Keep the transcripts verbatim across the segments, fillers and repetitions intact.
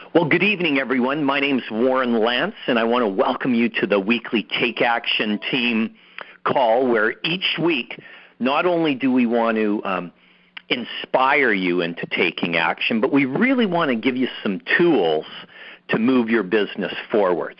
Well, good evening, everyone. My name's Warren Lance, and I want to welcome you to the weekly Take Action Team call, where each week, not only do we want to um, inspire you into taking action, but we really want to give you some tools to move your business forwards.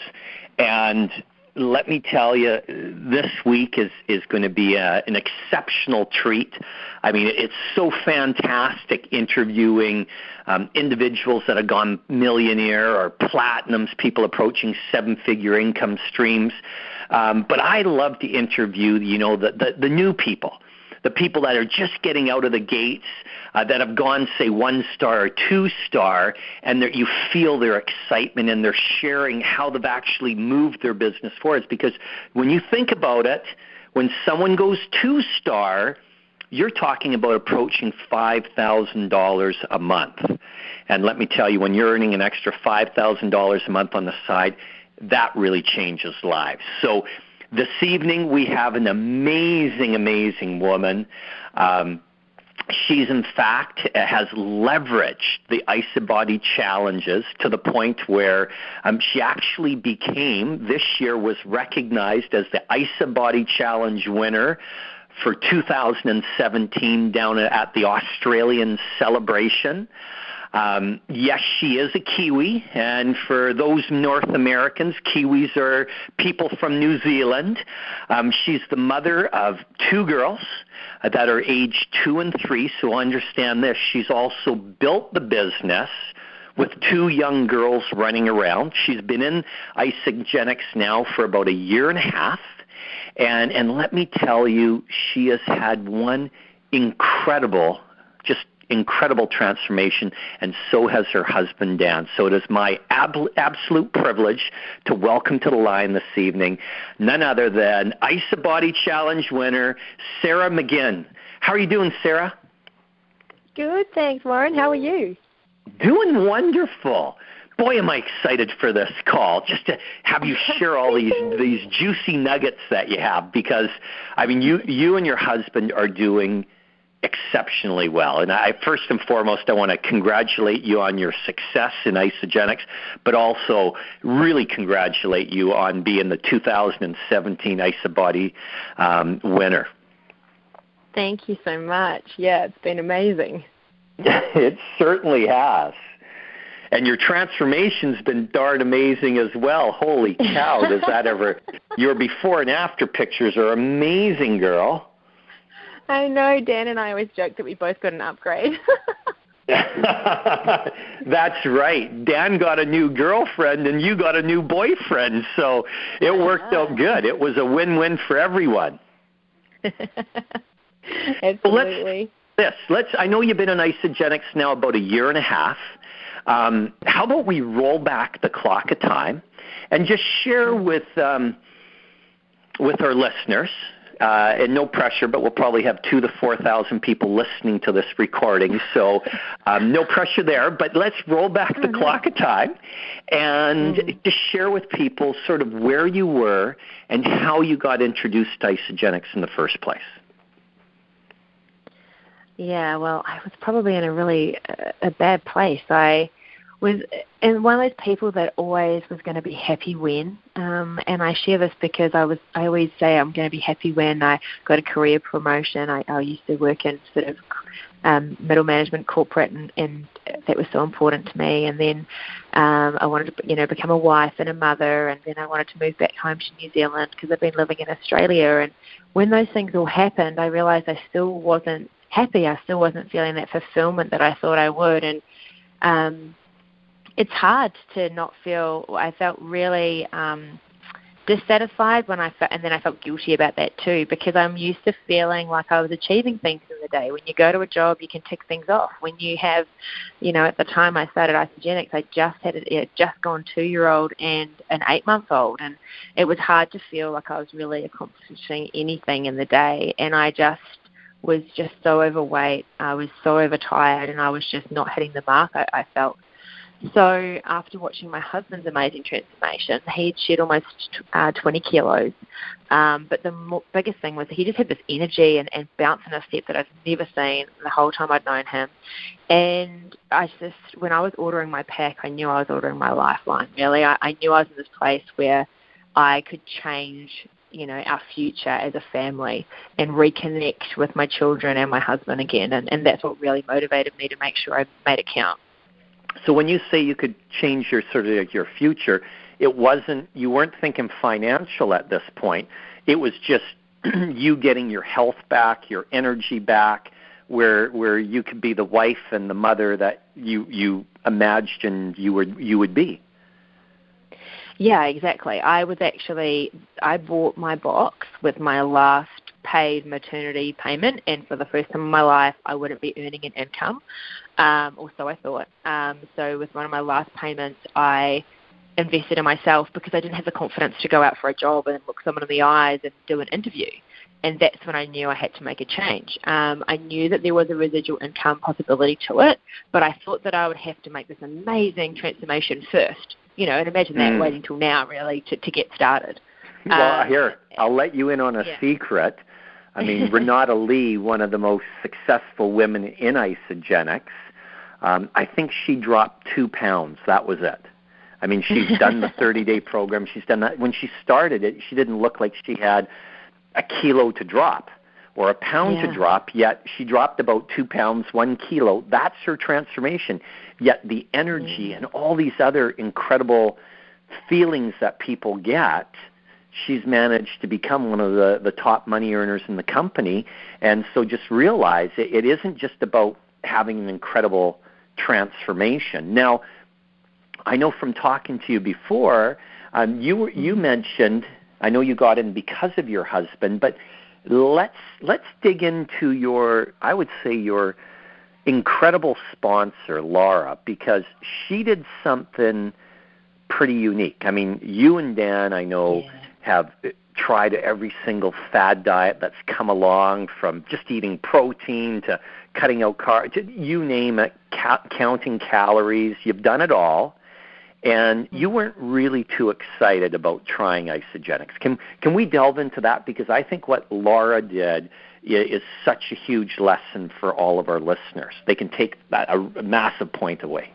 And let me tell you, this week is, is going to be a, an exceptional treat. I mean, it's so fantastic interviewing um, individuals that have gone millionaire or platinums, people approaching seven-figure income streams. Um, but I love to interview, you know, the, the, the new people, the people that are just getting out of the gates, uh, that have gone, say, one star or two star, and you feel their excitement and they're sharing how they've actually moved their business forward. Because when you think about it, when someone goes two star, you're talking about approaching five thousand dollars a month. And let me tell you, when you're earning an extra five thousand dollars a month on the side, that really changes lives. So this evening we have an amazing, amazing woman. Um, she's, in fact, has leveraged the IsaBody challenges to the point where um, she actually became, this year was recognized as the IsaBody Challenge winner for two thousand seventeen down at the Australian Celebration. Um, yes, she is a Kiwi, and for those North Americans, Kiwis are people from New Zealand. Um, she's the mother of two girls uh, that are age two and three, so understand this. She's also built the business with two young girls running around. She's been in Isagenix now for about a year and a half, and, and let me tell you, she has had one incredible, just incredible transformation, and so has her husband, Dan. So it is my ab- absolute privilege to welcome to the line this evening none other than IsaBody Challenge winner, Sarah McGinn. How are you doing, Sarah? Good, thanks, Warren. How are you? Doing wonderful. Boy, am I excited for this call, just to have you share all these these juicy nuggets that you have, because, I mean, you you and your husband are doing exceptionally well. And I first and foremost, I want to congratulate you on your success in Isagenix, but also really congratulate you on being the two thousand seventeen IsaBody um, winner. Thank you so much. Yeah, it's been amazing. It certainly has. And your transformation's been darn amazing as well. Holy cow, does that ever... Your before and after pictures are amazing, girl. I know. Dan and I always joke that we both got an upgrade. That's right. Dan got a new girlfriend and you got a new boyfriend, so it worked out good. It was a win-win for everyone. Absolutely. Well, let's, this, let's, I know you've been in Isagenix now about a year and a half. Um, how about we roll back the clock of time and just share with um, with our listeners, Uh, and no pressure, but we'll probably have two to four thousand people listening to this recording, so um, no pressure there. But let's roll back the mm-hmm. clock of time and mm-hmm. just share with people sort of where you were and how you got introduced to Isagenix in the first place. Yeah, well, I was probably in a really uh, a bad place. I was and one of those people that always was going to be happy when, um, and I share this because I was I always say I'm going to be happy when I got a career promotion. I, I used to work in sort of um, middle management, corporate, and, and that was so important to me. And then um, I wanted to, you know, become a wife and a mother, and then I wanted to move back home to New Zealand because I've been living in Australia. And when those things all happened, I realized I still wasn't happy. I still wasn't feeling that fulfillment that I thought I would, and um, it's hard to not feel. I felt really um, dissatisfied when I felt, and then I felt guilty about that too, because I'm used to feeling like I was achieving things in the day. When you go to a job, you can tick things off. When you have, you know, at the time I started Isagenix, I just had a, it had just gone two-year-old and an eight-month-old, and it was hard to feel like I was really accomplishing anything in the day, and I just was just so overweight. I was so overtired, and I was just not hitting the mark, I, I felt. So after watching my husband's amazing transformation, he'd shed almost uh, twenty kilos. Um, but the more, biggest thing was he just had this energy and, and bounce in his step that I've never seen the whole time I'd known him. And I just, when I was ordering my pack, I knew I was ordering my lifeline, really. I, I knew I was in this place where I could change, you know, our future as a family and reconnect with my children and my husband again. And, and that's what really motivated me to make sure I made it count. So when you say you could change your sort of like your future, it wasn't, you weren't thinking financial at this point. It was just you getting your health back, your energy back, where where you could be the wife and the mother that you you imagined you would you would be. Yeah, exactly. I was actually, I bought my box with my last paid maternity payment, and for the first time in my life, I wouldn't be earning an income, um, or so I thought. Um, so with one of my last payments, I invested in myself because I didn't have the confidence to go out for a job and look someone in the eyes and do an interview. And that's when I knew I had to make a change. Um, I knew that there was a residual income possibility to it, but I thought that I would have to make this amazing transformation first. You know, and imagine that, mm. waiting till now, really, to, to get started. Well, um, here, I'll let you in on a yeah. secret. I mean, Renata Lee, one of the most successful women in Isagenix, um, I think she dropped two pounds. That was it. I mean, she's done the thirty-day program. She's done that. When she started it, she didn't look like she had a kilo to drop or a pound yeah. to drop, yet she dropped about two pounds, one kilo. That's her transformation. Yet the energy mm. and all these other incredible feelings that people get, she's managed to become one of the, the top money earners in the company. And so just realize it, it isn't just about having an incredible transformation. Now, I know from talking to you before, um, you were, you mentioned, I know you got in because of your husband, but let's let's dig into your, I would say your incredible sponsor, Laura, because she did something pretty unique. I mean, you and Dan, I know, yeah. have tried every single fad diet that's come along, from just eating protein to cutting out carbs, you name it, ca- counting calories. You've done it all. And you weren't really too excited about trying Isagenix. Can can we delve into that? Because I think what Laura did is such a huge lesson for all of our listeners. They can take that a massive point away.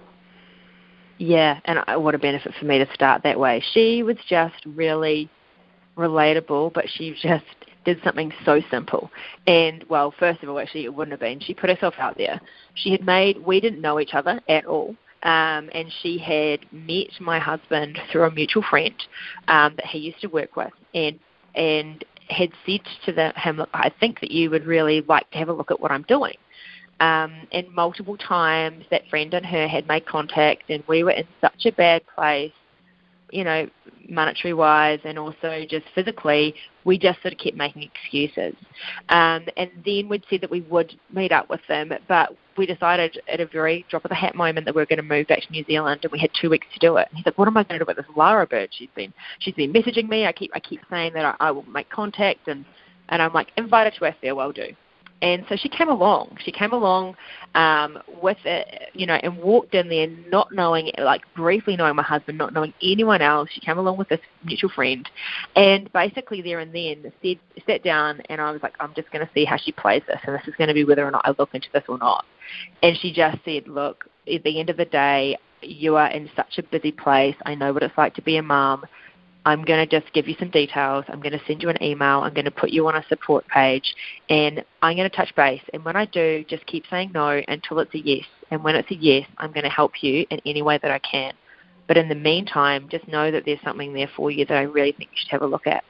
Yeah, and what a benefit for me to start that way. She was just really relatable, but she just did something so simple. And, well, first of all, actually, it wouldn't have been. She put herself out there. She had made, we didn't know each other at all. Um, and she had met my husband through a mutual friend um, that he used to work with, and and had said to the, him, look, I think that you would really like to have a look at what I'm doing. Um, and multiple times that friend and her had made contact, and we were in such a bad place, you know, monetary-wise and also just physically, we just sort of kept making excuses. Um, and then we'd said that we would meet up with them, but we decided at a very drop-of-the-hat moment that we were going to move back to New Zealand, and we had two weeks to do it. And he's like, what am I going to do about this Lara bird? She's been she's been messaging me. I keep I keep saying that I, I will make contact, and, and I'm like, invite her to our farewell do. And so she came along. She came along um, with it, you know, and walked in there not knowing, like briefly knowing my husband, not knowing anyone else. She came along with this mutual friend, and basically there and then said, sat down, and I was like, I'm just going to see how she plays this, and this is going to be whether or not I look into this or not. And she just said, look, at the end of the day, you are in such a busy place. I know what it's like to be a mom. I'm going to just give you some details. I'm going to send you an email. I'm going to put you on a support page, and I'm going to touch base. And when I do, just keep saying no until it's a yes. And when it's a yes, I'm going to help you in any way that I can. But in the meantime, just know that there's something there for you that I really think you should have a look at.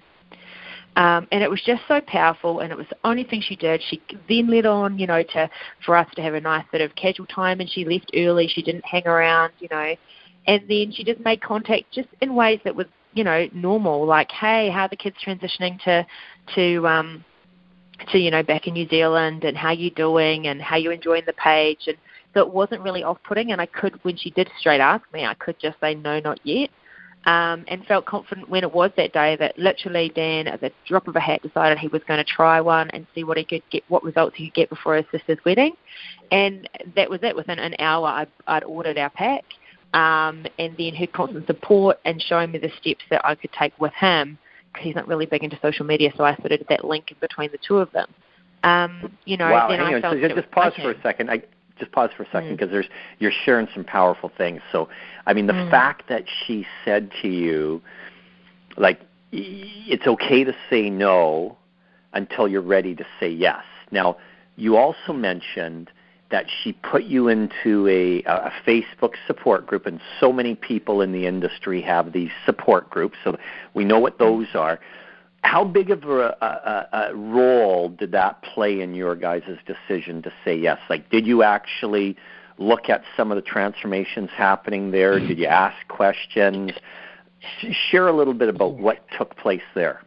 Um, and it was just so powerful, and it was the only thing she did. She then led on, you know, to for us to have a nice sort of casual time, and she left early. She didn't hang around, you know. And then she just made contact just in ways that was, you know, normal, like, hey, how are the kids transitioning to, to, um, to, you know, back in New Zealand, and how you doing, and how you enjoying the page. And so it wasn't really off-putting, and I could, when she did straight ask me, I could just say no, not yet, um, and felt confident when it was that day that literally Dan, at the drop of a hat, decided he was going to try one and see what he could get, what results he could get before his sister's wedding. And that was it. Within an hour, I, I'd ordered our pack. um, and then her constant support and showing me the steps that I could take with him, because he's not really big into social media, so I sort of did that link in between the two of them. Um, you know, wow, then hang I on. felt So that just it pause was, for a second. I just pause for a second because mm. there's you're sharing some powerful things. So, I mean, the mm. fact that she said to you, like, it's okay to say no until you're ready to say yes. Now, you also mentioned that she put you into a, a Facebook support group, and so many people in the industry have these support groups, so we know what those are. How big of a, a, a role did that play in your guys' decision to say yes? Like, did you actually look at some of the transformations happening there? Did you ask questions? Share a little bit about what took place there.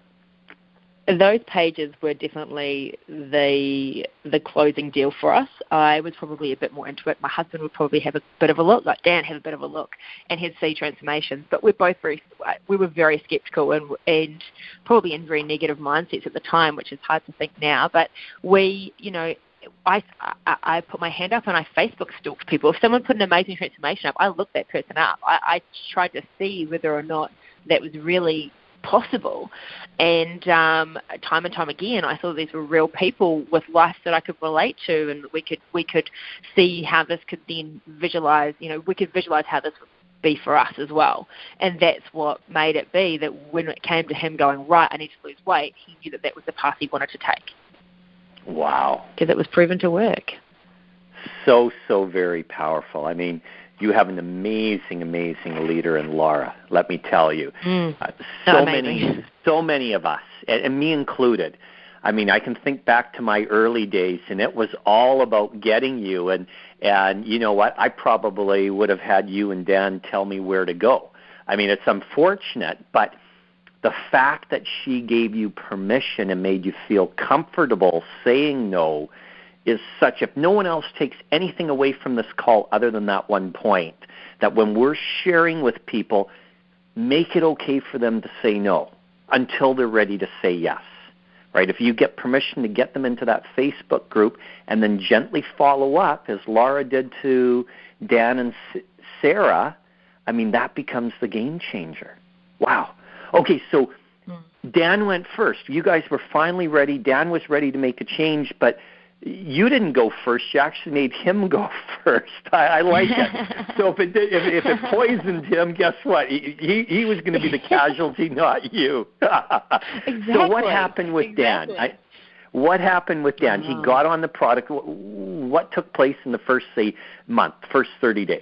Those pages were definitely the the closing deal for us. I was probably a bit more into it. My husband would probably have a bit of a look, like Dan had a bit of a look, and he'd see transformations. But we're both very, we were very skeptical and and probably in very negative mindsets at the time, which is hard to think now. But we, you know, I, I, I put my hand up and I Facebook stalked people. If someone put an amazing transformation up, I looked that person up. I, I tried to see whether or not that was really possible, and um, time and time again I thought these were real people with life that I could relate to, and we could we could see how this could then visualize, you know, we could visualize how this would be for us as well. And that's what made it be that when it came to him going, right, I need to lose weight, he knew that that was the path he wanted to take. Wow. Because it was proven to work. So, so very powerful. I mean, you have an amazing, amazing leader in Laura, let me tell you. Mm, uh, so amazing. many, so many of us, and, and me included. I mean, I can think back to my early days, and it was all about getting you. And, and you know what? I probably would have had you and Dan tell me where to go. I mean, it's unfortunate, but the fact that she gave you permission and made you feel comfortable saying no is such, if no one else takes anything away from this call other than that one point, that when we're sharing with people, make it okay for them to say no until they're ready to say yes, right? If you get permission to get them into that Facebook group and then gently follow up, as Laura did to Dan and Sarah, I mean, that becomes the game changer. Wow. Okay, so Dan went first. You guys were finally ready. Dan was ready to make a change, but you didn't go first. You actually made him go first. I, I like it. So if it did, if, if it poisoned him, guess what? He he, he was going to be the casualty, not you. Exactly. So what happened with exactly. Dan? I, what happened with Dan? Oh. He got on the product. What took place in the first, say, month, first thirty days?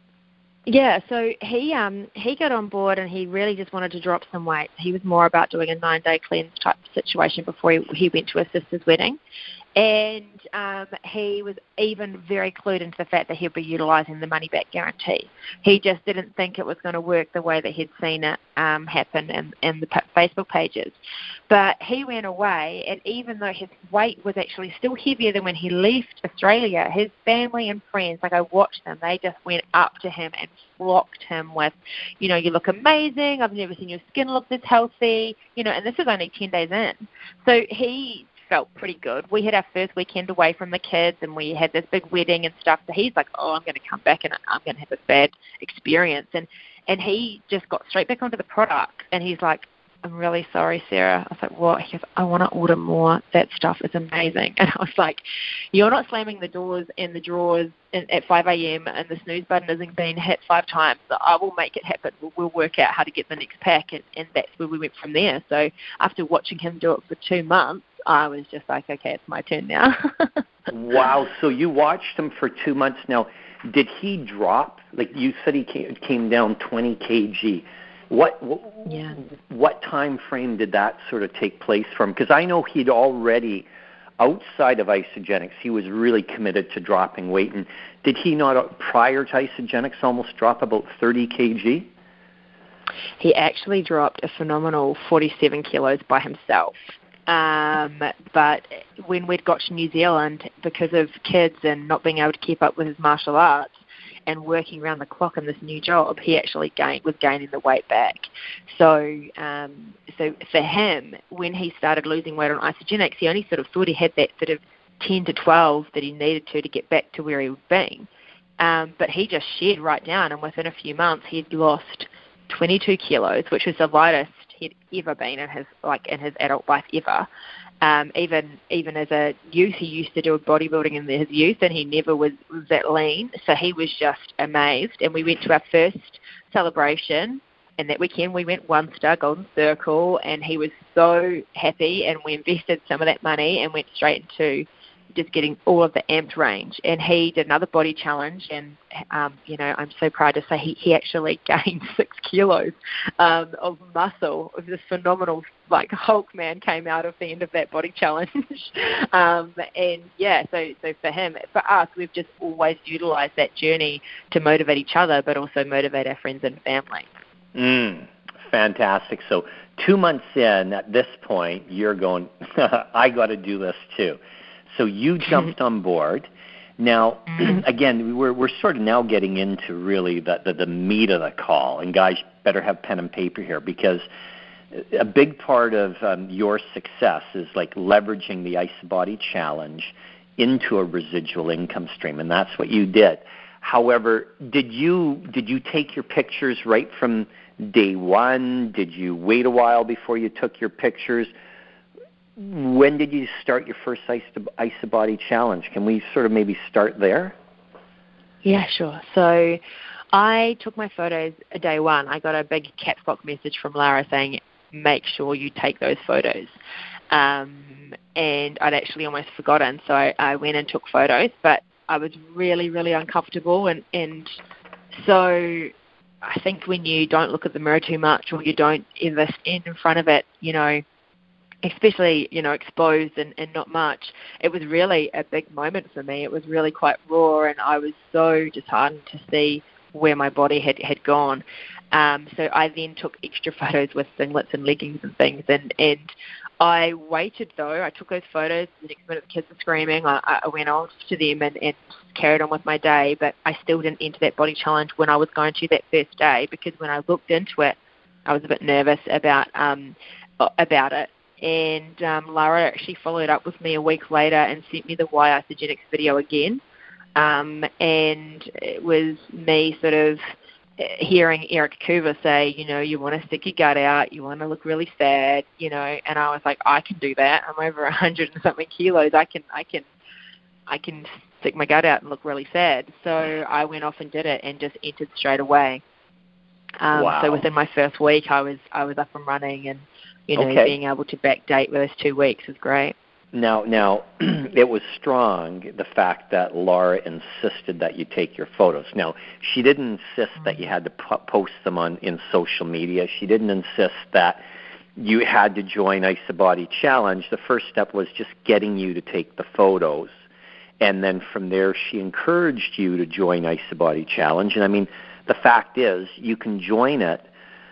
Yeah, so he um he got on board and he really just wanted to drop some weight. He was more about doing a nine-day cleanse type situation before he, he went to his sister's wedding. And um, he was even very clued into the fact that he'd be utilising the money-back guarantee. He just didn't think it was going to work the way that he'd seen it um, happen in, in the Facebook pages. But he went away, and even though his weight was actually still heavier than when he left Australia, his family and friends, like I watched them, they just went up to him and flocked him with, you know, you look amazing, I've never seen your skin look this healthy, you know, and this was only ten days in. So he felt pretty good. We had our first weekend away from the kids, and we had this big wedding and stuff. So he's like, oh, I'm going to come back and I'm going to have this bad experience. And, and he just got straight back onto the product, and he's like, I'm really sorry, Sarah. I was like, what? He goes, I want to order more. That stuff is amazing. And I was like, you're not slamming the doors and the drawers in, at five a.m. and the snooze button isn't being hit five times. So I will make it happen. We'll, we'll work out how to get the next pack, and, and that's where we went from there. So after watching him do it for two months, I was just like, okay, it's my turn now. Wow. So you watched him for two months now. Did he drop? Like you said, he came, came down twenty kilograms. What what, yeah. what time frame did that sort of take place from? Because I know he'd already, outside of Isagenix, he was really committed to dropping weight. And did he not, prior to Isagenix, almost drop about thirty kilograms? He actually dropped a phenomenal forty-seven kilos by himself. Um, but when we'd got to New Zealand, because of kids and not being able to keep up with his martial arts and working around the clock in this new job, he actually gained, was gaining the weight back. So, um, so for him, when he started losing weight on Isagenix, he only sort of thought he had that sort of ten to twelve that he needed to to get back to where he was being. Um, but he just shed right down, and within a few months, he'd lost twenty-two kilos, which was the lightest he'd ever been in his like in his adult life ever. Um, even even as a youth, he used to do bodybuilding in his youth, and he never was, was that lean. So he was just amazed. And we went to our first celebration, and that weekend we went One Star Golden Circle, and he was so happy. And we invested some of that money and went straight into just getting all of the amped range. And he did another body challenge, and um, you know, I'm so proud to say he, he actually gained six kilos um, of muscle. It was this phenomenal, like Hulk man came out of the end of that body challenge. um, and yeah, so so for him, for us, we've just always utilised that journey to motivate each other, but also motivate our friends and family. Mm, fantastic. So two months in, at this point, you're going, I got to do this too. So you jumped on board. Now, again, we're we're sort of now getting into really the, the, the meat of the call. And guys, better have pen and paper here, because a big part of um, your success is like leveraging the IsaBody Challenge into a residual income stream, and that's what you did. However, did you did you take your pictures right from day one? Did you wait a while before you took your pictures? When did you start your first IsaBody Challenge? Can we sort of maybe start there? Yeah, sure. So I took my photos day one. I got a big caps lock message from Lara saying, make sure you take those photos. Um, and I'd actually almost forgotten, so I, I went and took photos, but I was really, really uncomfortable. And, and so I think when you don't look at the mirror too much, or you don't ever stand in front of it, you know, especially, you know, exposed and, and not much, it was really a big moment for me. It was really quite raw, and I was so disheartened to see where my body had, had gone. Um, so I then took extra photos with singlets and leggings and things, and, and I waited, though. I took those photos. The next minute the kids were screaming. I, I went off to them and, and carried on with my day, but I still didn't enter that body challenge when I was going to that first day, because when I looked into it, I was a bit nervous about um, about it. And um, Lara actually followed up with me a week later and sent me the Why Isagenix video again. Um, and it was me sort of hearing Eric Coover say, you know, you want to stick your gut out, you want to look really sad, you know. And I was like, I can do that. I'm over a hundred and something kilos. I can, I can, I can stick my gut out and look really sad. So I went off and did it, and just entered straight away. Um, wow. So within my first week, I was, I was up and running, and you know, okay. being able to backdate with those two weeks is great. Now, now it was strong, the fact that Lara insisted that you take your photos. Now, she didn't insist mm-hmm. that you had to po- post them on in social media. She didn't insist that you had to join IsaBody Challenge. The first step was just getting you to take the photos. And then from there, she encouraged you to join IsaBody Challenge. And, I mean, the fact is, you can join it,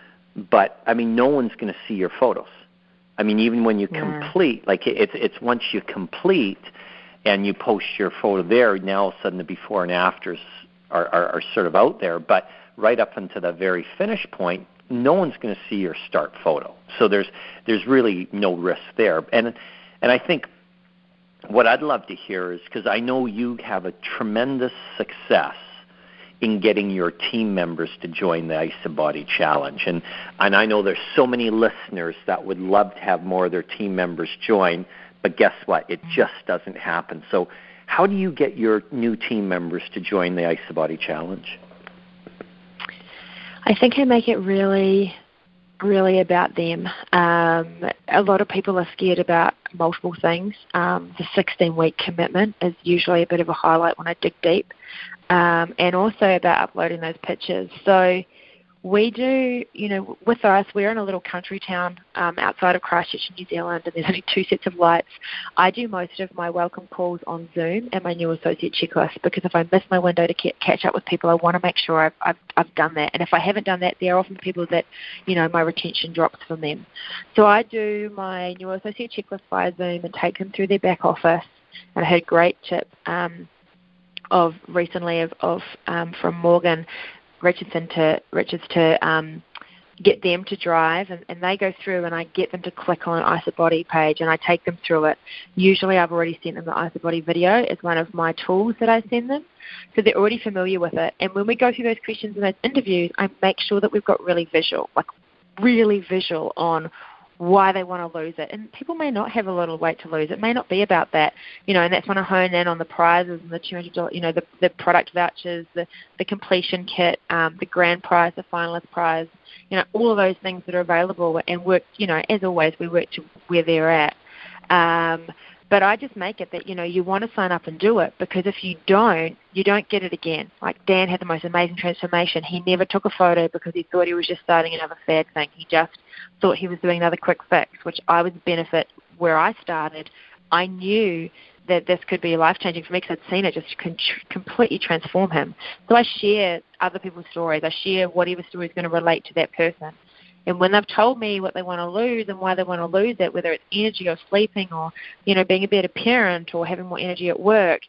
but, I mean, no one's going to see your photos. I mean, even when you yeah. complete, like it's it's once you complete and you post your photo there, now all of a sudden the before and afters are, are, are sort of out there. But right up until the very finish point, no one's going to see your start photo. So there's there's really no risk there. And and I think what I'd love to hear is, because I know you have a tremendous success in getting your team members to join the IsaBody Challenge. And, and I know there's so many listeners that would love to have more of their team members join, but guess what? It just doesn't happen. So how do you get your new team members to join the IsaBody Challenge? I think I make it really, really about them. Um, a lot of people are scared about multiple things. Um, the sixteen-week commitment is usually a bit of a highlight when I dig deep. Um, and also about uploading those pictures. So we do, you know, with us, we're in a little country town um, outside of Christchurch in New Zealand, and there's only two sets of lights. I do most of my welcome calls on Zoom and my new associate checklist, because if I miss my window to catch up with people, I want to make sure I've, I've, I've done that. And if I haven't done that, there are often people that, you know, my retention drops from them. So I do my new associate checklist via Zoom and take them through their back office. And I had a great tip um, of recently of, of um, from Morgan Richardson to Richards to um, get them to drive, and, and they go through, and I get them to click on an IsaBody page, and I take them through it. Usually I've already sent them the IsaBody video as one of my tools that I send them, so they're already familiar with it. And when we go through those questions in those interviews, I make sure that we've got really visual, like really visual on why they want to lose it. And people may not have a lot of weight to lose. It may not be about that, you know, and that's when I hone in on the prizes and the two hundred dollars, you know, the, the product vouchers, the, the completion kit, um, the grand prize, the finalist prize, you know, all of those things that are available, and work, you know, as always, we work to where they're at. Um, but I just make it that, you know, you want to sign up and do it, because if you don't, you don't get it again. Like Dan had the most amazing transformation. He never took a photo because he thought he was just starting another fad thing. He just thought he was doing another quick fix, which I would benefit where I started. I knew that this could be life-changing for me because I'd seen it just con- completely transform him. So I share other people's stories. I share whatever story is going to relate to that person. And when they've told me what they want to lose and why they want to lose it, whether it's energy or sleeping or, you know, being a better parent or having more energy at work,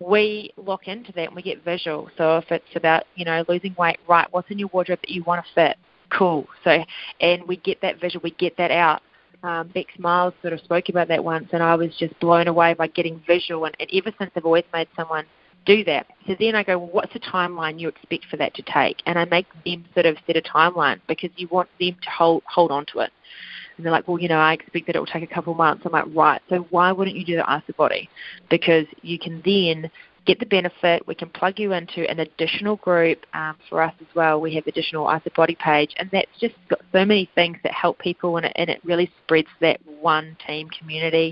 we lock into that and we get visual. So if it's about, you know, losing weight, right, what's in your wardrobe that you want to fit? Cool. So, and we get that visual, we get that out. Um, Bex Miles sort of spoke about that once, and I was just blown away by getting visual. And, and ever since I've always made someone do that. So then I go, well, what's the timeline you expect for that to take? And I make them sort of set a timeline because you want them to hold hold on to it. And they're like, well, you know, I expect that it will take a couple of months. I'm like, right, so why wouldn't you do the IsaBody? Because you can then get the benefit. We can plug you into an additional group. Um, for us as well, we have additional IsaBody page, and that's just got so many things that help people, and it, and it really spreads that one team community.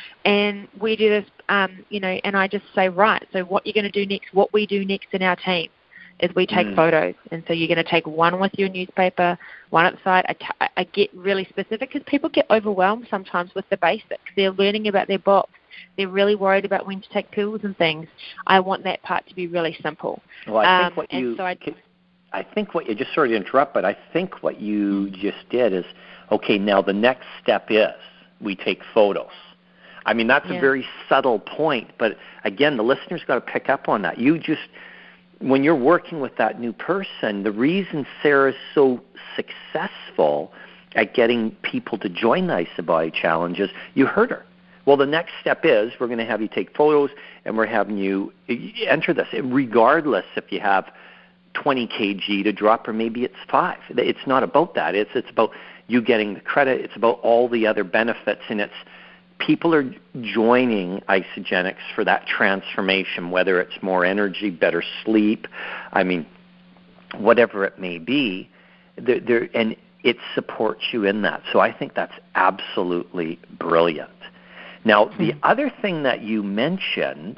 And we do this, um, you know, and I just say, right, so what you're going to do next, what we do next in our team is we take mm. photos. And so you're going to take one with your newspaper, one at the side. I, t- I get really specific because people get overwhelmed sometimes with the basics. They're learning about their box. They're really worried about when to take pills and things. I want that part to be really simple. Well, I think um, what you, so I, I think what you, just sorry to interrupt, but I think what you just did is, okay, now the next step is we take photos. I mean, that's yeah. a very subtle point, but again, the listener's got to pick up on that. You just, when you're working with that new person, the reason Sarah's so successful at getting people to join the IsaBody Challenge is you heard her. Well, the next step is we're going to have you take photos, and we're having you enter this, regardless if you have twenty kilograms to drop or maybe it's five. It's not about that. It's it's about you getting the credit. It's about all the other benefits, and it's people are joining Isagenix for that transformation, whether it's more energy, better sleep, I mean, whatever it may be, they're, they're, and it supports you in that. So I think that's absolutely brilliant. Now, the mm-hmm. other thing that you mentioned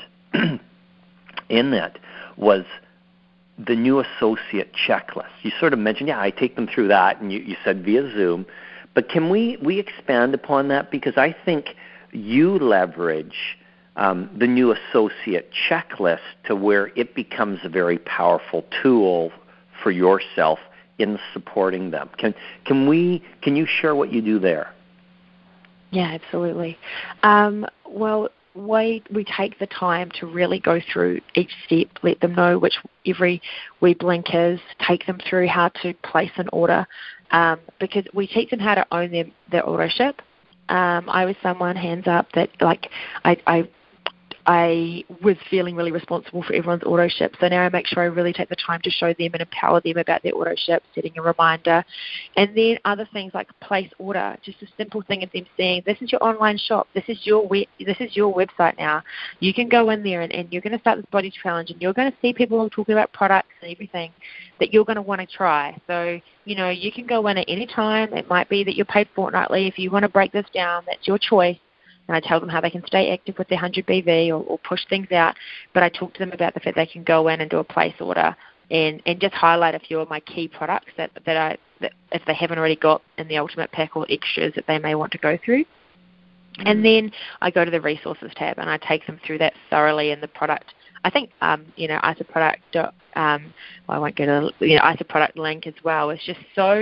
in that was the new associate checklist. You sort of mentioned, yeah, I take them through that, and you, you said via Zoom. But can we, we expand upon that? Because I think you leverage um, the new associate checklist to where it becomes a very powerful tool for yourself in supporting them. Can can we can you share what you do there? Yeah, absolutely. Um, well, we we take the time to really go through each step, let them know which every web link is, take them through how to place an order, um, because we teach them how to own their, their auto ship. Um, I was someone, hands up, that like I, I I was feeling really responsible for everyone's auto ship. So now I make sure I really take the time to show them and empower them about their auto ship, setting a reminder. And then other things like place order, just a simple thing of them saying, this is your online shop, this is your web, this is your website now. You can go in there and, and you're going to start this body challenge, and you're going to see people talking about products and everything that you're going to want to try. So, you know, you can go in at any time. It might be that you're paid fortnightly. If you want to break this down, that's your choice. And I tell them how they can stay active with their one hundred B V or, or push things out. But I talk to them about the fact they can go in and do a place order and, and just highlight a few of my key products that, that, I, that if they haven't already got in the Ultimate Pack or extras that they may want to go through. Mm-hmm. And then I go to the resources tab and I take them through that thoroughly in the product. I think, um, you know, IsaProduct, um, well, I won't get a, you know, IsaProduct link as well. It's just so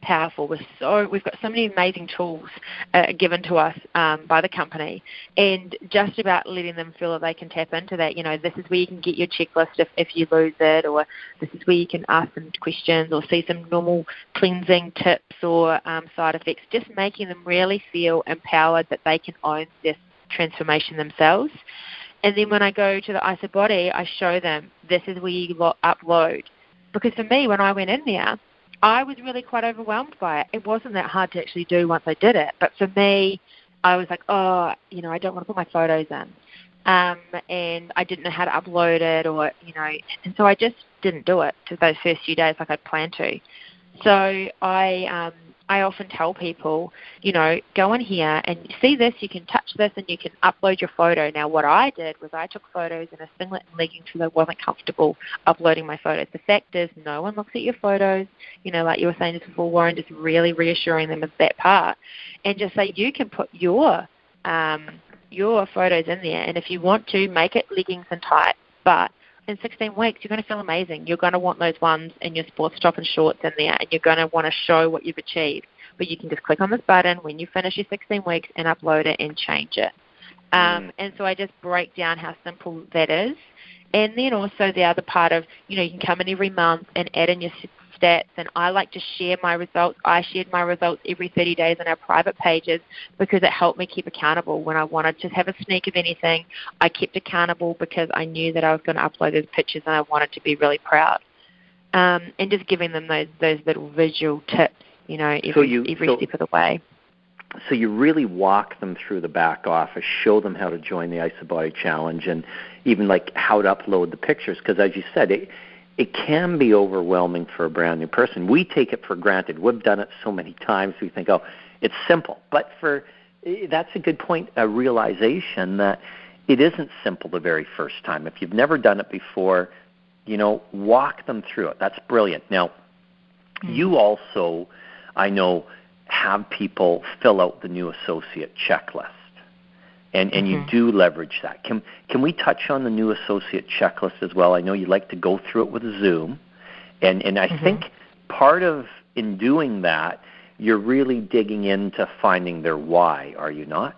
powerful. We're so, we've got so many amazing tools uh, given to us um, by the company, and just about letting them feel that they can tap into that. You know, this is where you can get your checklist if, if you lose it, or this is where you can ask them questions or see some normal cleansing tips or um, side effects, just making them really feel empowered that they can own this transformation themselves. And then when I go to the IsaBody, I show them this is where you lo- upload. Because for me, when I went in there, I was really quite overwhelmed by it. It wasn't that hard to actually do once I did it. But for me, I was like, oh, you know, I don't want to put my photos in. Um, and I didn't know how to upload it, or, you know, and so I just didn't do it for those first few days like I'd planned to. So I um, I often tell people, you know, go in here and see this, you can touch this and you can upload your photo. Now what I did was I took photos in a singlet and leggings because I wasn't comfortable uploading my photos. The fact is no one looks at your photos, you know, like you were saying just before, Warren, just really reassuring them of that part. And just say you can put your um, your photos in there, and if you want to, make it leggings and tights, but in sixteen weeks, you're going to feel amazing. You're going to want those ones in your sports top and shorts in there, and you're going to want to show what you've achieved. But you can just click on this button when you finish your sixteen weeks and upload it and change it. Um, and so I just break down how simple that is. And then also the other part of, you know, you can come in every month and add in your stats, and I like to share my results. I shared my results every thirty days on our private pages because it helped me keep accountable. When I wanted to have a sneak of anything, I kept accountable because I knew that I was going to upload those pictures and I wanted to be really proud. Um, and just giving them those those little visual tips, you know, every, so you, every so, step of the way. So you really walk them through the back office, show them how to join the IsaBody Challenge, and even like how to upload the pictures, because as you said, it, it can be overwhelming for a brand new person. We take it for granted. We've done it so many times. We think, oh, it's simple. But for that's a good point, a realization that it isn't simple the very first time. If you've never done it before, you know, walk them through it. That's brilliant. Now, mm-hmm. you also, I know, have people fill out the new associate checklist. And and mm-hmm. you do leverage that. Can can we touch on the new associate checklist as well? I know you like to go through it with Zoom. And, and I mm-hmm. think part of, in doing that, you're really digging into finding their why, are you not?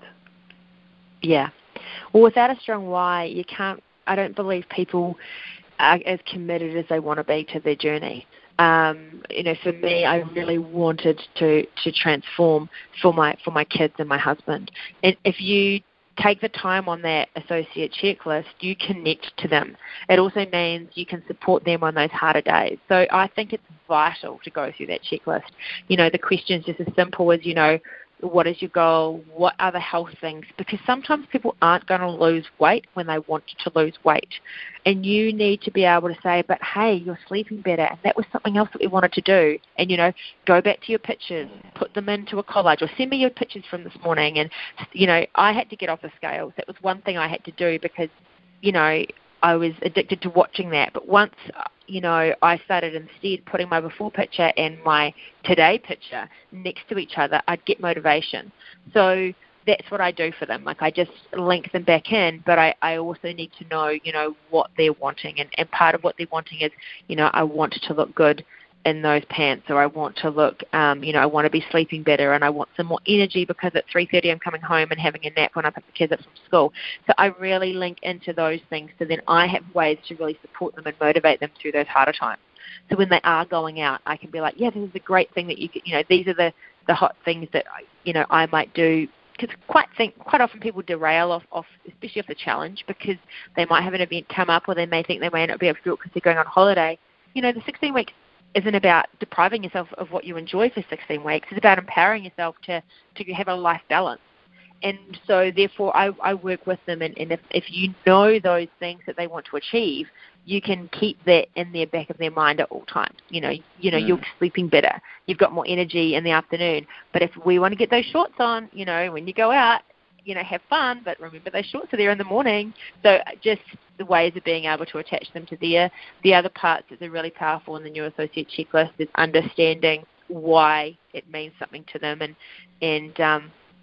Yeah. Well, without a strong why, you can't, I don't believe people are as committed as they want to be to their journey. Um, you know, for me, I really wanted to, to transform for my for my kids and my husband. And if you take the time on that associate checklist, you connect to them. It also means you can support them on those harder days. So I think it's vital to go through that checklist. You know, the questions just as simple as, you know, what is your goal? What are the health things? Because sometimes people aren't going to lose weight when they want to lose weight. And you need to be able to say, but hey, you're sleeping better, and that was something else that we wanted to do. And, you know, go back to your pictures, put them into a collage, or send me your pictures from this morning. And, you know, I had to get off the scales. That was one thing I had to do because, you know, I was addicted to watching that. But once, you know, I started instead putting my before picture and my today picture next to each other, I'd get motivation. So that's what I do for them. Like, I just link them back in, but I, I also need to know, you know, what they're wanting. And, and part of what they're wanting is, you know, I want to look good in those pants, or I want to look, um, you know, I want to be sleeping better, and I want some more energy because at three thirty I'm coming home and having a nap when I pick the kids up from school. So I really link into those things, so then I have ways to really support them and motivate them through those harder times. So when they are going out, I can be like, yeah, this is a great thing that you could, you know, these are the, the hot things that, you know, I might do. Because quite think quite often people derail off, off, especially off the challenge, because they might have an event come up, or they may think they may not be able to do it because they're going on holiday. You know, the sixteen weeks isn't about depriving yourself of what you enjoy for sixteen weeks. It's about empowering yourself to, to have a life balance. And so, therefore, I, I work with them, and, and if, if you know those things that they want to achieve, you can keep that in the back of their mind at all times. You know, you know, mm. you're sleeping better. You've got more energy in the afternoon. But if we want to get those shorts on, you know, when you go out, you know, have fun, but remember those shorts are there in the morning. So just the ways of being able to attach them to there. The other parts that are really powerful in the new associate checklist is understanding why it means something to them, and, and um,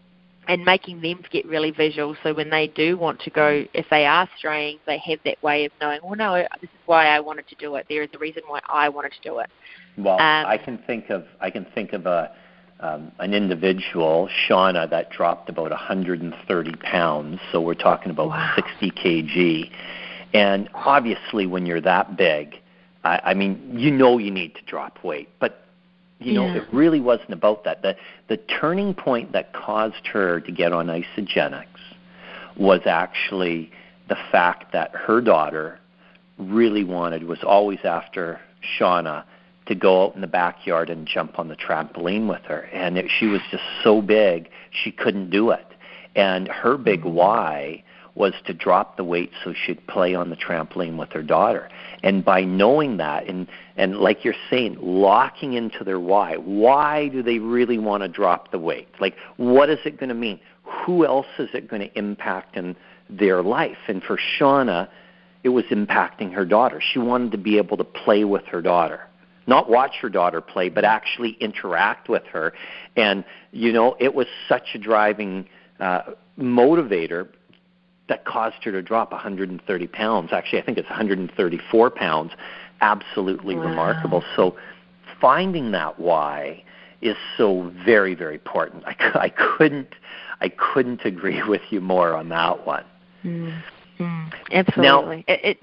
and making them get really visual, so when they do want to go, if they are straying, they have that way of knowing, well, no, this is why I wanted to do it. There is a reason why I wanted to do it. Well, um, I can think of I can think of a um, an individual, Shauna, that dropped about one hundred thirty pounds. So we're talking about wow. sixty kilograms. And obviously, when you're that big, I, I mean, you know you need to drop weight, but you know, yeah. it really wasn't about that. The the turning point that caused her to get on Isagenix was actually the fact that her daughter really wanted, was always after Shauna to go out in the backyard and jump on the trampoline with her. And it, she was just so big, she couldn't do it. And her big why was to drop the weight so she'd play on the trampoline with her daughter. And by knowing that, and, and like you're saying, locking into their why, why do they really want to drop the weight? Like, what is it going to mean? Who else is it going to impact in their life? And for Shauna, it was impacting her daughter. She wanted to be able to play with her daughter. Not watch her daughter play, but actually interact with her. And, you know, it was such a driving uh, motivator that caused her to drop one hundred thirty pounds. Actually, I think it's one hundred thirty-four pounds. Absolutely wow. remarkable. So finding that why is so very, very important. I, I couldn't I couldn't agree with you more on that one. Mm. Mm. Absolutely. Now, it, it,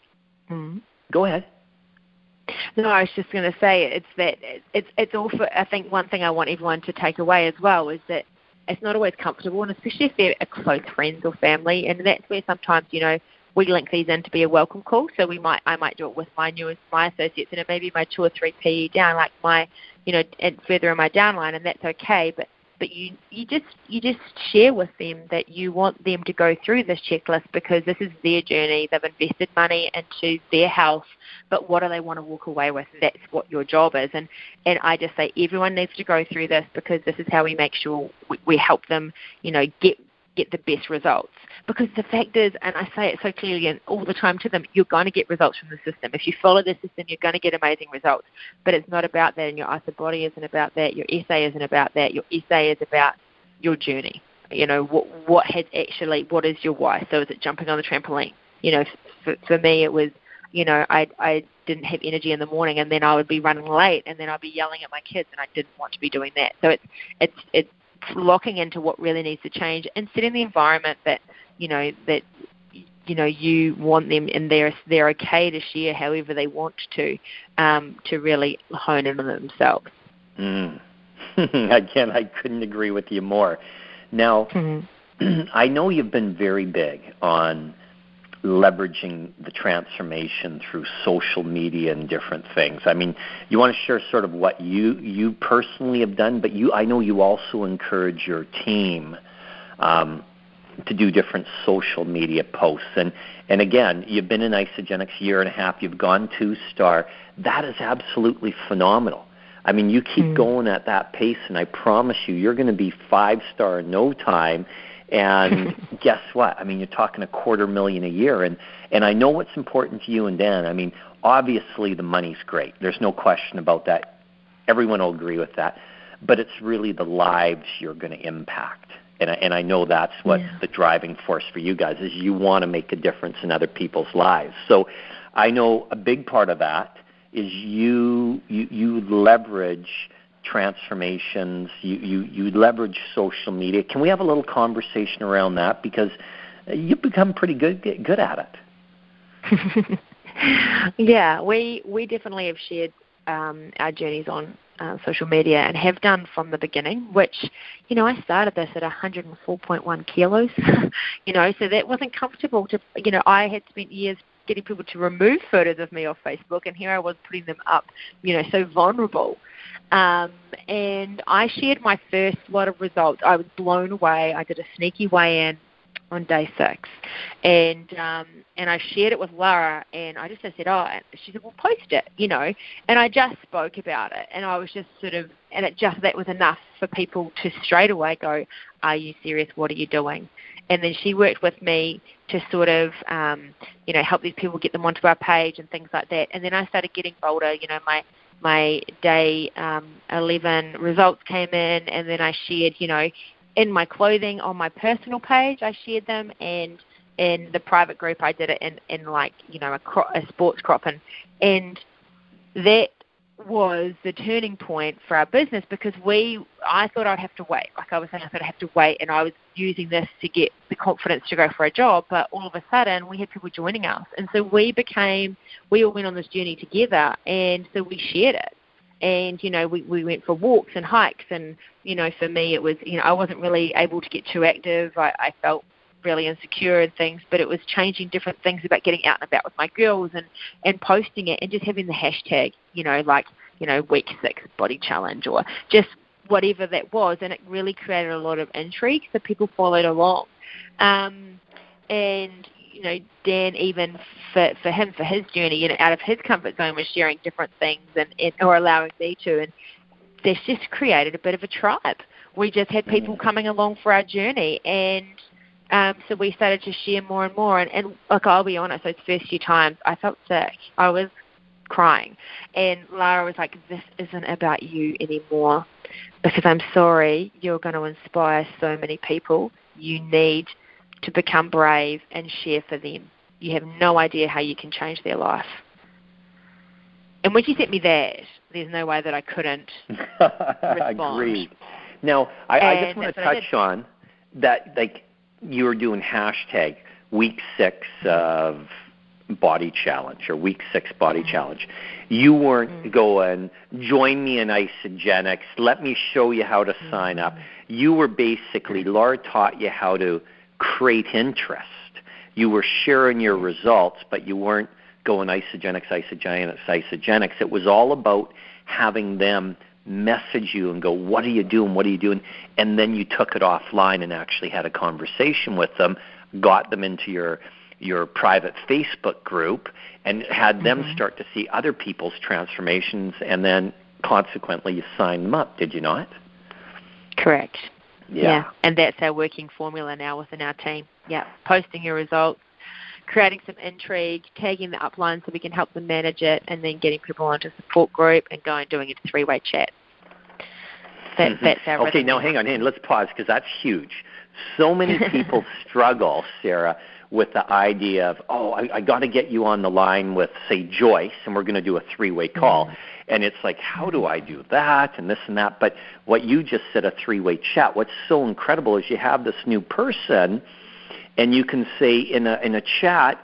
mm. Go ahead. No, I was just going to say it's that it's it's all for. I think one thing I want everyone to take away as well is that it's not always comfortable, and especially if they're close friends or family, and that's where sometimes, you know, we link these in to be a welcome call. So we might, I might do it with my newest, my associates, and it may be my two or three P E down, like my, you know, and further in my downline, and that's okay. But but you you just you just share with them that you want them to go through this checklist because this is their journey. They've invested money into their health, but what do they want to walk away with? That's what your job is. And and I just say everyone needs to go through this because this is how we make sure we, we help them, you know, get get the best results. Because the fact is, and I say it so clearly and all the time to them, you're going to get results from the system. If you follow the system, you're going to get amazing results. But it's not about that, and your IsaBody isn't about that, your essay isn't about that. Your essay is about your journey. You know, what what has actually, what is your why? So is it jumping on the trampoline? You know, for, for me it was, you know, I I didn't have energy in the morning, and then I would be running late, and then I'd be yelling at my kids, and I didn't want to be doing that. So it's it's it's locking into what really needs to change and setting the environment that, you know, that you know you want them, and they're they're okay to share however they want to, um, to really hone in on themselves. Mm. Again, I couldn't agree with you more. Now, mm-hmm. I know you've been very big on leveraging the transformation through social media and different things. I mean, you want to share sort of what you you personally have done, but you I know you also encourage your team um, to do different social media posts. And and again, you've been in Isagenix a year and a half. You've gone two-star. That is absolutely phenomenal. I mean, you keep mm. going at that pace, and I promise you, you're going to be five-star in no time. And guess what? I mean, you're talking a quarter million a year. And, and I know what's important to you and Dan. I mean, obviously the money's great. There's no question about that. Everyone will agree with that. But it's really the lives you're going to impact. And I, and I know that's what yeah. the driving force for you guys is. You want to make a difference in other people's lives. So I know a big part of that is you you, you leverage transformations, you, you, you leverage social media. Can we have a little conversation around that? Because you've become pretty good good at it. Yeah, we we definitely have shared um, our journeys on uh, social media and have done from the beginning, which, you know, I started this at one hundred four point one kilos, you know, so that wasn't comfortable to, you know, I had spent years getting people to remove photos of me off Facebook, and here I was putting them up, you know, so vulnerable. Um, and I shared my first lot of results. I was blown away. I did a sneaky weigh-in on day six, and um, and I shared it with Laura, and I just I said, oh, and she said, well, post it, you know, and I just spoke about it, and I was just sort of, and it just, that was enough for people to straight away go, are you serious? What are you doing? And then she worked with me to sort of, um, you know, help these people get them onto our page and things like that. And then I started getting bolder, you know, my my day um, eleven results came in, and then I shared, you know, in my clothing on my personal page, I shared them, and in the private group, I did it in, in like, you know, a, cro- a sports crop. And, and that was the turning point for our business, because we, I thought I'd have to wait. Like I was saying, I thought I'd have to wait, and I was using this to get the confidence to go for a job, but all of a sudden we had people joining us. And so we became, we all went on this journey together, and so we shared it. And, you know, we, we went for walks and hikes, and, you know, for me it was, you know, I wasn't really able to get too active. I, I felt really insecure and things, but it was changing different things about getting out and about with my girls and, and posting it and just having the hashtag, you know, like, you know, week six body challenge or just whatever that was. And it really created a lot of intrigue, so people followed along. Um, and, you know, Dan, even for, for him, for his journey, you know, out of his comfort zone, was sharing different things and, and or allowing me to. And that's just created a bit of a tribe. We just had people coming along for our journey, and Um, so we started to share more and more. And, and look, I'll be honest, those first few times I felt sick. I was crying. And Lara was like, this isn't about you anymore, because I'm sorry, you're going to inspire so many people. You need to become brave and share for them. You have no idea how you can change their life. And when she sent me that, there's no way that I couldn't respond. Agreed. Now, I, I just want to touch on that, like, you were doing hashtag week six of body challenge or week six body challenge. You weren't mm-hmm. going, join me in Isagenix, let me show you how to mm-hmm. sign up. You were basically, Laura taught you how to create interest. You were sharing your results, but you weren't going Isagenix, Isagenix, Isagenix. It was all about having them message you and go, what are you doing, what are you doing? And then you took it offline and actually had a conversation with them, got them into your your private Facebook group, and had them mm-hmm. start to see other people's transformations, and then consequently you signed them up, did you not? Correct. Yeah. yeah. And that's our working formula now within our team. Yeah. Posting your results, creating some intrigue, tagging the upline so we can help them manage it, and then getting people onto a support group and going and doing a three-way chat. That, mm-hmm. That's our Okay, now hang on, hang on. Let's pause, because that's huge. So many people struggle, Sarah, with the idea of, oh, I, I got to get you on the line with, say, Joyce, and we're going to do a three-way call. Mm-hmm. And it's like, how do I do that and this and that? But what you just said, a three-way chat, what's so incredible is you have this new person, and you can say in a in a chat,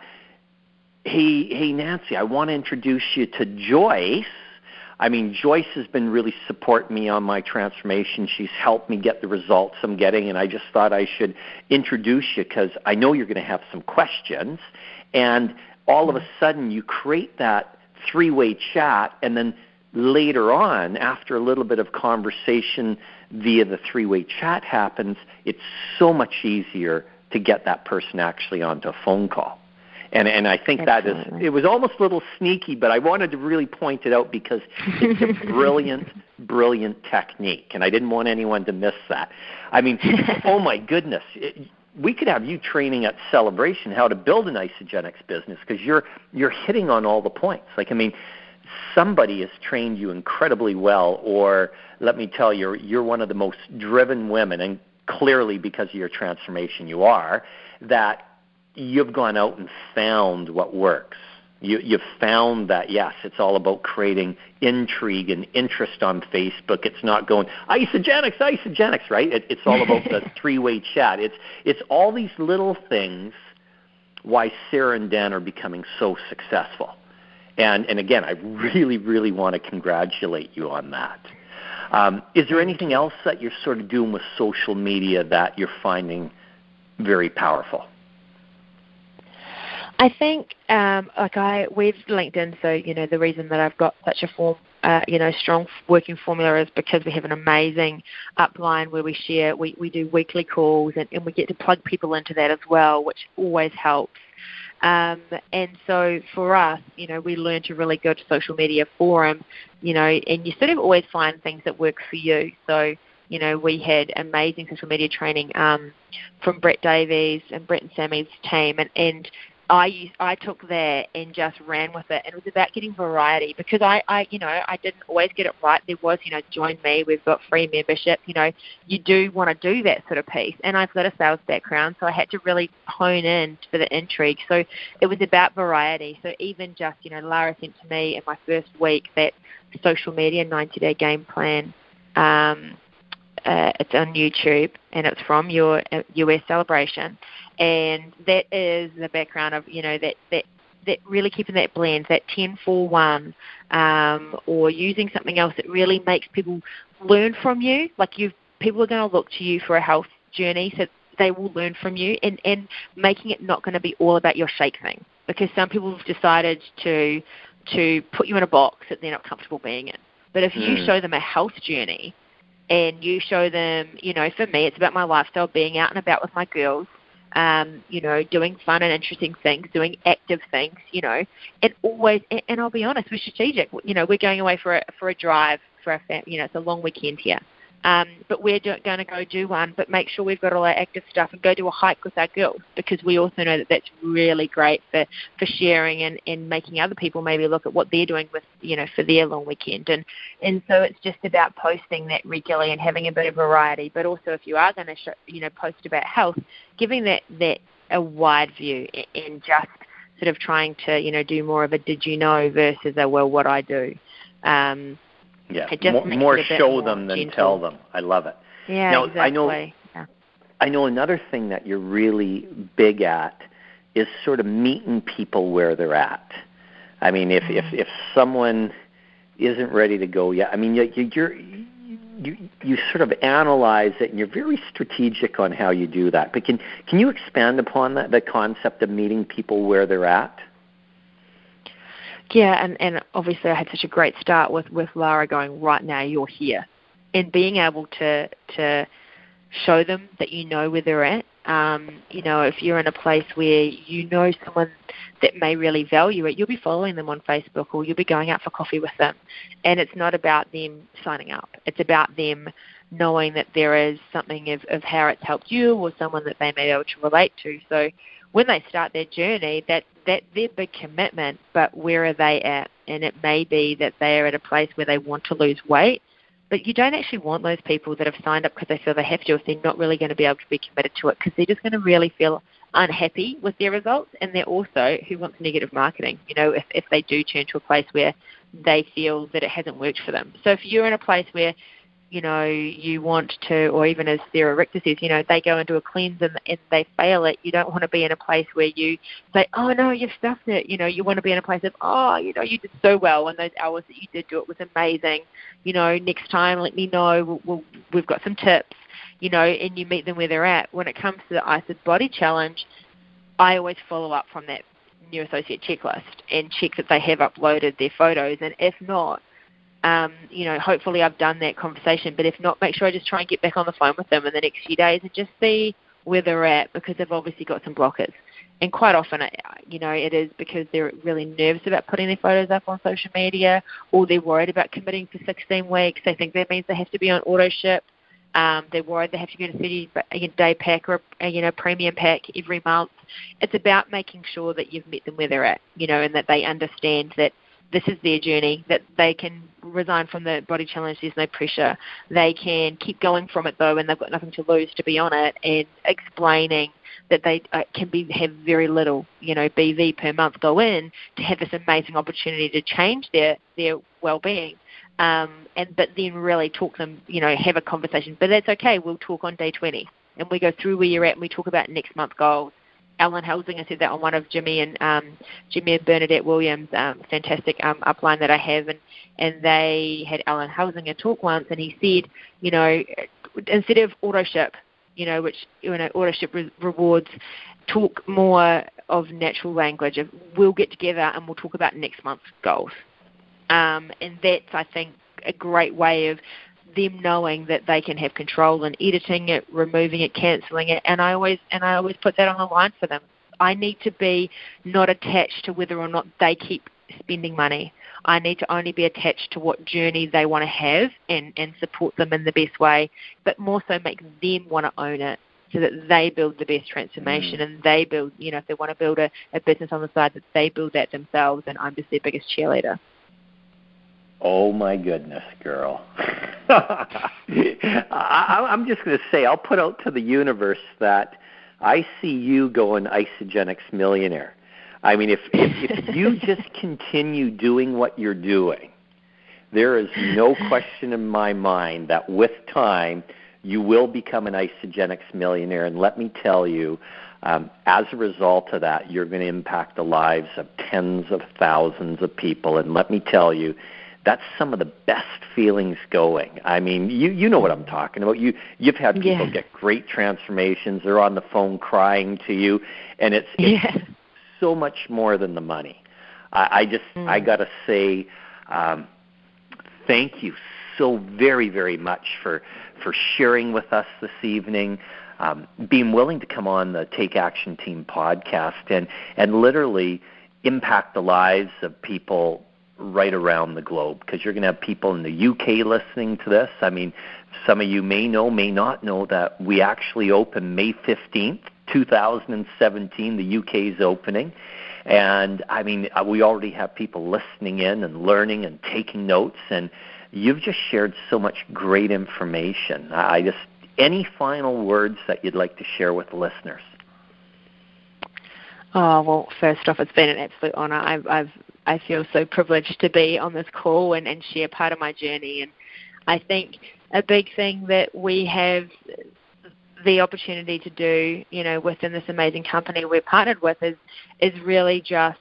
hey, hey, Nancy, I want to introduce you to Joyce. I mean, Joyce has been really supporting me on my transformation. She's helped me get the results I'm getting, and I just thought I should introduce you because I know you're going to have some questions. And all of a sudden, you create that three-way chat, and then later on, after a little bit of conversation via the three-way chat happens, it's so much easier to get that person actually onto a phone call. And and I think Absolutely. that is, it was almost a little sneaky, but I wanted to really point it out because it's a brilliant, brilliant technique, and I didn't want anyone to miss that. I mean, oh my goodness, it, we could have you training at Celebration how to build an Isagenix business, because you're you're hitting on all the points. Like, I mean, somebody has trained you incredibly well, or let me tell you, you're one of the most driven women, and clearly because of your transformation you are, that you've gone out and found what works. You, you've found that, yes, it's all about creating intrigue and interest on Facebook. It's not going, Isagenix, Isagenix, right? It, it's all about the three-way chat. It's it's all these little things why Sarah and Dan are becoming so successful. And, and again, I really, really want to congratulate you on that. Um, is there anything else that you're sort of doing with social media that you're finding very powerful? I think, um, like I, with LinkedIn, so, you know, the reason that I've got such a form, uh, you know, strong working formula is because we have an amazing upline where we share, we, we do weekly calls, and, and we get to plug people into that as well, which always helps. Um, and so for us, you know, we learn to really go to social media forum, you know, and you sort of always find things that work for you. So, you know, we had amazing social media training um, from Brett Davies and Brett and Sammy's team, and, and I used, I took that and just ran with it, and it was about getting variety because I, I, you know, I didn't always get it right. There was, you know, join me, we've got free membership. You know, you do want to do that sort of piece, and I've got a sales background, so I had to really hone in for the intrigue. So it was about variety. So even just, you know, Lara sent to me in my first week that social media ninety-day game plan. Um, uh, it's on YouTube, and it's from your uh, U S celebration. And that is the background of, you know, that, that, that really keeping that blend, that ten four one, um, or using something else that really makes people learn from you. Like you, people are going to look to you for a health journey, so they will learn from you, and, and making it not going to be all about your shake thing. Because some people have decided to to put you in a box that they're not comfortable being in. But if you mm. show them a health journey, and you show them, you know, for me, it's about my lifestyle, being out and about with my girls, Um, you know, doing fun and interesting things, doing active things, you know, it always, and, and I'll be honest, we're strategic. You know, we're going away for a, for a drive for a fam- you know, it's a long weekend here. Um, but we're do- going to go do one, but make sure we've got all our active stuff and go do a hike with our girls, because we also know that that's really great for, for sharing and, and making other people maybe look at what they're doing with, you know, for their long weekend. And, and so it's just about posting that regularly and having a bit of variety. But also if you are going to, show, you know, post about health, giving that, that a wide view and just sort of trying to, you know, do more of a did you know versus a well, what I do. Um, Yeah, more, more show more them than gentle. tell them. I love it. Yeah, now, exactly. I know, yeah. I know another thing that you're really big at is sort of meeting people where they're at. I mean, if mm. if, if someone isn't ready to go yet, I mean, you, you're, you you sort of analyze it, and you're very strategic on how you do that. But can can you expand upon that, the concept of meeting people where they're at? Yeah, and, and obviously I had such a great start with, with Lara going, right now you're here. And being able to to show them that you know where they're at. Um, you know, if you're in a place where you know someone that may really value it, you'll be following them on Facebook, or you'll be going out for coffee with them. And it's not about them signing up. It's about them knowing that there is something of, of how it's helped you, or someone that they may be able to relate to. So when they start their journey, that, that their big commitment, but where are they at? And it may be that they are at a place where they want to lose weight, but you don't actually want those people that have signed up because they feel they have to, if they're not really going to be able to be committed to it, because they're just going to really feel unhappy with their results. And they're also who wants negative marketing, you know, if, if they do turn to a place where they feel that it hasn't worked for them. So if you're in a place where, you know, you want to, or even as Sarah Richter says, you know, they go into a cleanse and, and they fail it, you don't want to be in a place where you say, oh, no, you've stuffed it. You know, you want to be in a place of, oh, you know, you did so well, and those hours that you did do it was amazing. You know, next time let me know. We'll, we'll, we've got some tips, you know, and you meet them where they're at. When it comes to the I S A D Body Challenge, I always follow up from that new associate checklist and check that they have uploaded their photos. And if not, Um, you know, hopefully I've done that conversation, but if not, make sure I just try and get back on the phone with them in the next few days and just see where they're at, because they've obviously got some blockers. And quite often, you know, it is because they're really nervous about putting their photos up on social media, or they're worried about committing for sixteen weeks. They think that means they have to be on auto ship. Um, they're worried they have to get a thirty-day pack or a, you know, premium pack every month. It's about making sure that you've met them where they're at, you know, and that they understand that this is their journey, that they can resign from the body challenge, there's no pressure. They can keep going from it, though, and they've got nothing to lose to be on it, and explaining that they uh, can be have very little, you know, B V per month go in to have this amazing opportunity to change their, their well-being. Um, and but then really talk them, you know, have a conversation. But that's okay, we'll talk on day twenty, and we go through where you're at, and we talk about next month goals. Alan Helsinger said that on one of Jimmy and um, Jimmy and Bernadette Williams' um, fantastic um, upline that I have, and, and they had Alan Helsinger talk once, and he said, you know, instead of auto ship, you know, which, you know, auto ship re- rewards, talk more of natural language of we'll get together and we'll talk about next month's goals. Um, and that's, I think, a great way of them knowing that they can have control in editing it, removing it, cancelling it, and I always and I always put that on the line for them. I need to be not attached to whether or not they keep spending money. I need to only be attached to what journey they want to have, and, and support them in the best way, but more so make them want to own it. so that they build the best transformation mm. and they build, you know, if they want to build a, a business on the side, that they build that themselves, and I'm just their biggest cheerleader. Oh, my goodness, girl. I, I'm just going to say, I'll put out to the universe that I see you going Isagenix millionaire. I mean, if, if, if you just continue doing what you're doing, there is no question in my mind that with time you will become an Isagenix millionaire. And let me tell you, um, as a result of that, you're going to impact the lives of tens of thousands of people. And let me tell you, that's some of the best feelings going. I mean, you you know what I'm talking about. You you've had people yeah. get great transformations. They're on the phone crying to you, and it's, it's yeah. so much more than the money. I, I just mm. I gotta say, um, thank you so very very much for for sharing with us this evening. Um, being willing to come on the Take Action Team podcast and and literally impact the lives of people right around the globe, because you're going to have people in the U K listening to this. I mean, some of you may know, may not know that we actually open May fifteenth, twenty seventeen. The U K is opening. And, I mean, we already have people listening in and learning and taking notes. And you've just shared so much great information. I just, any final words that you'd like to share with the listeners? Oh, well, first off, it's been an absolute honor. I've, I've I feel so privileged to be on this call and, and share part of my journey. And I think a big thing that we have the opportunity to do, you know, within this amazing company we're partnered with is, is really just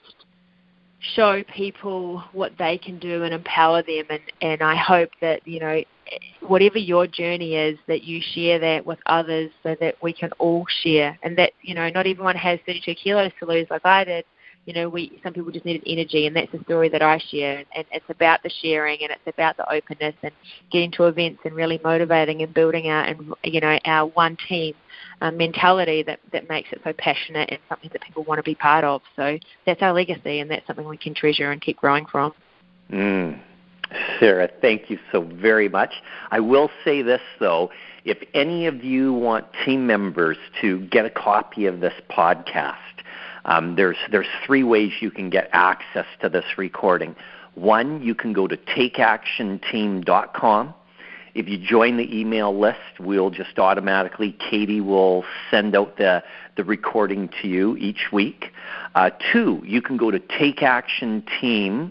show people what they can do and empower them. And, and I hope that, you know, whatever your journey is, that you share that with others so that we can all share. And that, you know, not everyone has thirty-two kilos to lose like I did. You know, we some people just needed energy, and that's the story that I share. And it's about the sharing, and it's about the openness, and getting to events, and really motivating and building our, and you know, our one team um, mentality that that makes it so passionate and something that people want to be part of. So that's our legacy, and that's something we can treasure and keep growing from. Mm. Sarah, thank you so very much. I will say this though: if any of you want team members to get a copy of this podcast, Um, there's there's three ways you can get access to this recording. One, you can go to take action team dot com. If you join the email list, we'll just automatically, Katie will send out the, the recording to you each week. Uh, two, you can go to Take Action Team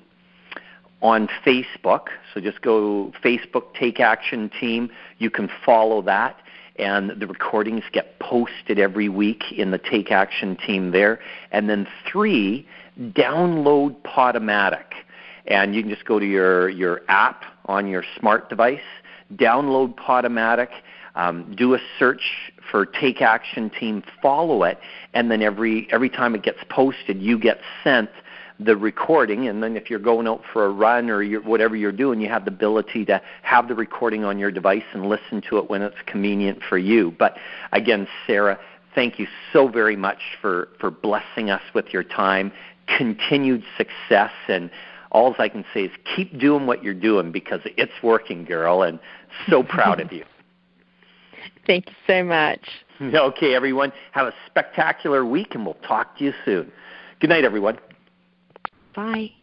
on Facebook. So just go Facebook, Take Action Team. You can follow that. And the recordings get posted every week in the Take Action Team there. And then three, download Podomatic. And you can just go to your, your app on your smart device, download Podomatic, um, do a search for Take Action Team, follow it, and then every every time it gets posted, you get sent the recording, and then if you're going out for a run or you're, whatever you're doing, you have the ability to have the recording on your device and listen to it when it's convenient for you. But again, Sarah, thank you so very much for, for blessing us with your time, continued success, and all I can say is keep doing what you're doing because it's working, girl, and so proud of you. Thank you so much. Okay, everyone, have a spectacular week, and we'll talk to you soon. Good night, everyone. Bye.